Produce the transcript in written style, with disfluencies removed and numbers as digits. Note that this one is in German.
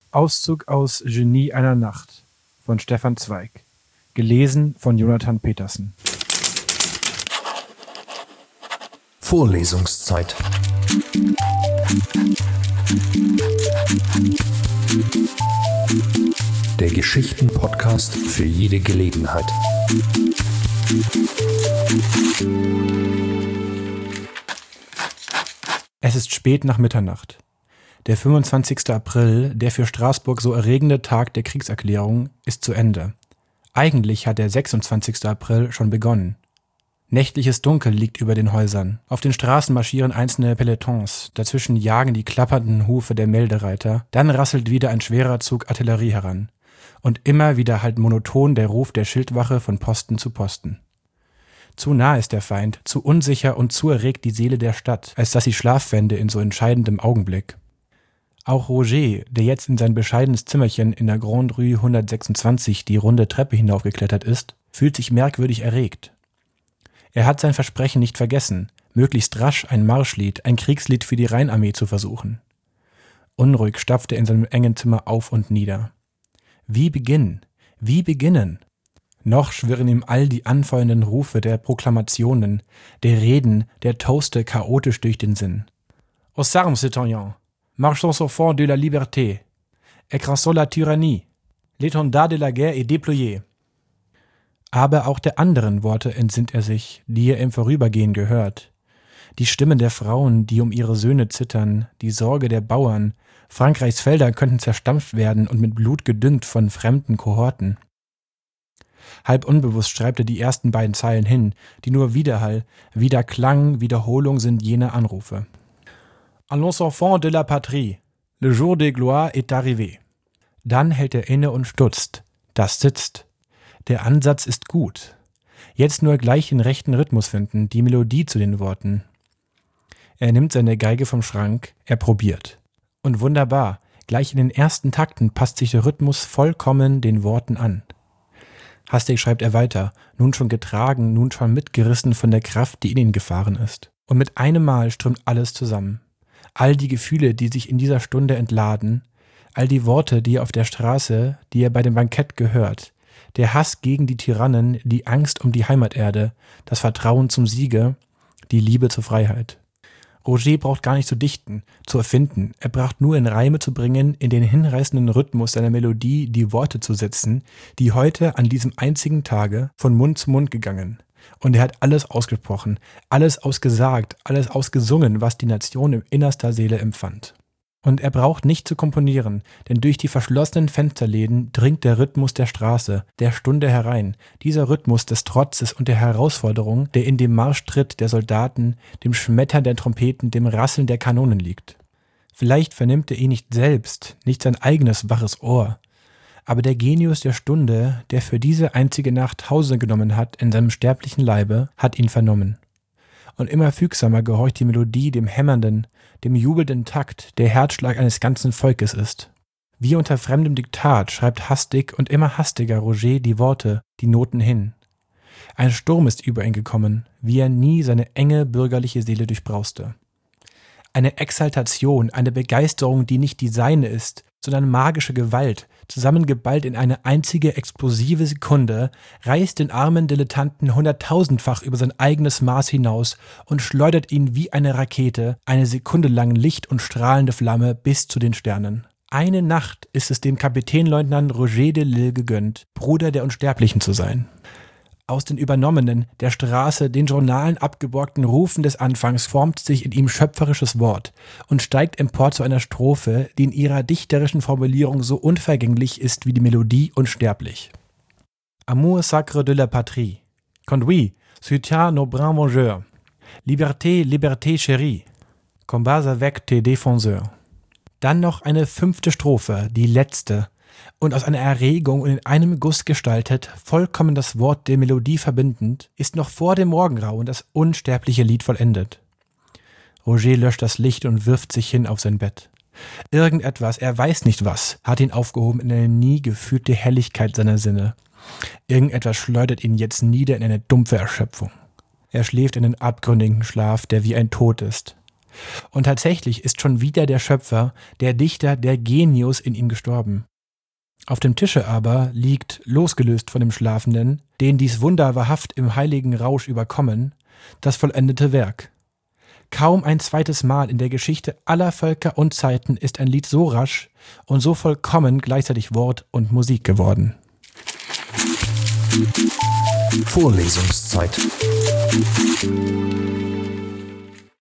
Auszug aus Genie einer Nacht von Stefan Zweig. Gelesen von Jonathan Petersen. Vorlesungszeit. Der Geschichten-Podcast für jede Gelegenheit. Es ist spät nach Mitternacht. Der 25. April, der für Straßburg so erregende Tag der Kriegserklärung, ist zu Ende. Eigentlich hat der 26. April schon begonnen. Nächtliches Dunkel liegt über den Häusern. Auf den Straßen marschieren einzelne Pelotons, dazwischen jagen die klappernden Hufe der Meldereiter, dann rasselt wieder ein schwerer Zug Artillerie heran. Und immer wieder hallt monoton der Ruf der Schildwache von Posten zu Posten. Zu nah ist der Feind, zu unsicher und zu erregt die Seele der Stadt, als dass sie Schlaf fände in so entscheidendem Augenblick. Auch Roger, der jetzt in sein bescheidenes Zimmerchen in der Grande Rue 126 die runde Treppe hinaufgeklettert ist, fühlt sich merkwürdig erregt. Er hat sein Versprechen nicht vergessen, möglichst rasch ein Marschlied, ein Kriegslied für die Rheinarmee zu versuchen. Unruhig stapft er in seinem engen Zimmer auf und nieder. Wie beginnen? Wie beginnen? Noch schwirren ihm all die anfeuernden Rufe der Proklamationen, der Reden, der Toaste chaotisch durch den Sinn. Aux armes, citoyens! Marchons au fond de la liberté! Écrasons la tyrannie! L'étendard de la guerre est déployé! Aber auch der anderen Worte entsinnt er sich, die er im Vorübergehen gehört. Die Stimmen der Frauen, die um ihre Söhne zittern, die Sorge der Bauern, Frankreichs Felder könnten zerstampft werden und mit Blut gedüngt von fremden Kohorten. Halb unbewusst schreibt er die ersten beiden Zeilen hin, die nur Widerhall, Wiederklang, Wiederholung sind jener Anrufe. Allons enfants de la patrie, le jour de gloire est arrivé. Dann hält er inne und stutzt. Das sitzt. Der Ansatz ist gut. Jetzt nur gleich den rechten Rhythmus finden, die Melodie zu den Worten. Er nimmt seine Geige vom Schrank, er probiert. Und wunderbar, gleich in den ersten Takten passt sich der Rhythmus vollkommen den Worten an. Hastig schreibt er weiter, nun schon getragen, nun schon mitgerissen von der Kraft, die in ihn gefahren ist. Und mit einem Mal strömt alles zusammen. All die Gefühle, die sich in dieser Stunde entladen, all die Worte, die er auf der Straße, die er bei dem Bankett gehört, der Hass gegen die Tyrannen, die Angst um die Heimaterde, das Vertrauen zum Siege, die Liebe zur Freiheit. Roger braucht gar nicht zu dichten, zu erfinden, er braucht nur in Reime zu bringen, in den hinreißenden Rhythmus seiner Melodie die Worte zu setzen, die heute an diesem einzigen Tage von Mund zu Mund gegangen. Und er hat alles ausgesprochen, alles ausgesagt, alles ausgesungen, was die Nation im innerster Seele empfand. Und er braucht nicht zu komponieren, denn durch die verschlossenen Fensterläden dringt der Rhythmus der Straße, der Stunde herein, dieser Rhythmus des Trotzes und der Herausforderung, der in dem Marschtritt der Soldaten, dem Schmettern der Trompeten, dem Rasseln der Kanonen liegt. Vielleicht vernimmt er ihn nicht selbst, nicht sein eigenes waches Ohr, aber der Genius der Stunde, der für diese einzige Nacht Hause genommen hat in seinem sterblichen Leibe, hat ihn vernommen. Und immer fügsamer gehorcht die Melodie dem hämmernden, dem jubelnden Takt, der Herzschlag eines ganzen Volkes ist. Wie unter fremdem Diktat schreibt hastig und immer hastiger Roger die Worte, die Noten hin. Ein Sturm ist über ihn gekommen, wie er nie seine enge bürgerliche Seele durchbrauste. Eine Exaltation, eine Begeisterung, die nicht die seine ist, sondern magische Gewalt, zusammengeballt in eine einzige explosive Sekunde, reißt den armen Dilettanten 100.000-fach über sein eigenes Maß hinaus und schleudert ihn wie eine Rakete, eine Sekunde lang Licht und strahlende Flamme bis zu den Sternen. Eine Nacht ist es dem Kapitänleutnant Roger de Lisle gegönnt, Bruder der Unsterblichen zu sein. Aus den übernommenen, der Straße, den Journalen abgeborgten Rufen des Anfangs formt sich in ihm schöpferisches Wort und steigt empor zu einer Strophe, die in ihrer dichterischen Formulierung so unvergänglich ist wie die Melodie unsterblich. Amour sacre de la patrie, conduis, soutiens nos bras vengeurs, liberté, liberté chérie, combats avec tes défenseurs. Dann noch eine 5. Strophe, die letzte, und aus einer Erregung und in einem Guss gestaltet, vollkommen das Wort der Melodie verbindend, ist noch vor dem Morgengrauen das unsterbliche Lied vollendet. Roger löscht das Licht und wirft sich hin auf sein Bett. Irgendetwas, er weiß nicht was, hat ihn aufgehoben in eine nie gefühlte Helligkeit seiner Sinne. Irgendetwas schleudert ihn jetzt nieder in eine dumpfe Erschöpfung. Er schläft einen abgründigen Schlaf, der wie ein Tod ist. Und tatsächlich ist schon wieder der Schöpfer, der Dichter, der Genius in ihm gestorben. Auf dem Tische aber liegt, losgelöst von dem Schlafenden, den dies Wunder wahrhaft im heiligen Rausch überkommen, das vollendete Werk. Kaum ein zweites Mal in der Geschichte aller Völker und Zeiten ist ein Lied so rasch und so vollkommen gleichzeitig Wort und Musik geworden. Vorlesungszeit.